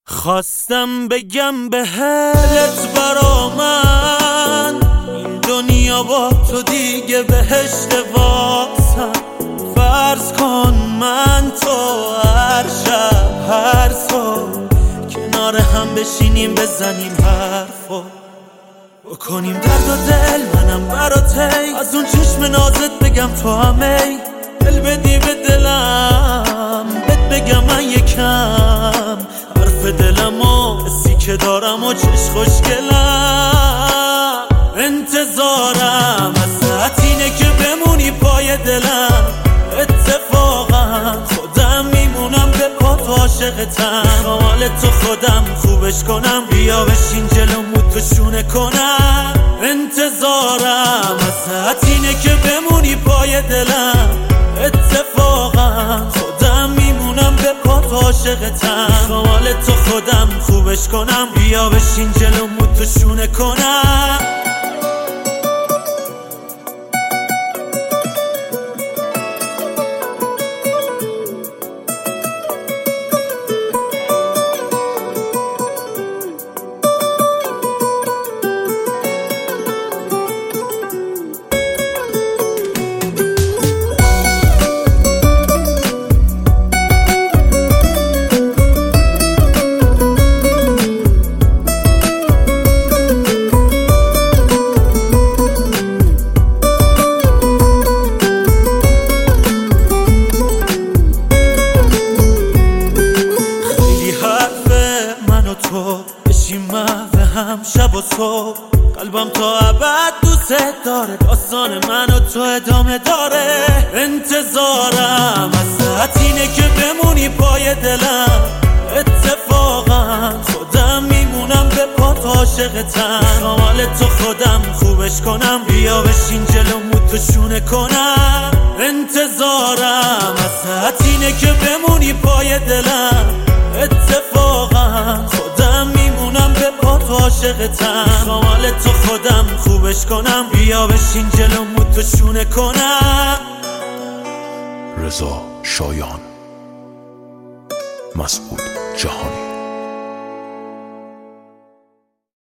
خواستم بگم به هلت برا من این دنیا با تو دیگه بهشت واسم. فرض کن من تو هر شب هر صبح کنار هم بشینیم بزنیم حرفو بکنیم درد و دل منم براتی از اون چشم نازت بگم تو همه دل بدی به دلم بگم من یکم حرف دلم و حسی که دارم و چش خوشگلم. انتظارم ازت اینه که بمونی پای دلم، اتفاقا خودم میمونم به پات عاشقتم. حال تو خودم خوبش کنم، بیا بشین جلومو تو شونه کنم. انتظارم ازت اینه که بمونی پای دلم، اتفاقا خودم میمونم به پات عاشقتم. حال تو خودم خوبش کنم، بیا بشین جلومو تو شونه کنم. بشیم محو هم شب و صبح، قلبم تا ابد دوست داره، داستان من و تو ادامه داره. انتظارم ازت اینه که بمونی پای دلم، اتفاقا خودم میمونم به پات عاشقتم. حال تو خودم خوبش کنم، بیا بشین جلومو تو شونه کنم. انتظارم ازت اینه که بمونی پای دلم، اتفاقا خودم میمونم به پات عاشقتم. حال تو خودم خوبش کنم، بیا بشین جلومو تو شونه کنم. رضا شایان، مسعود جهانی.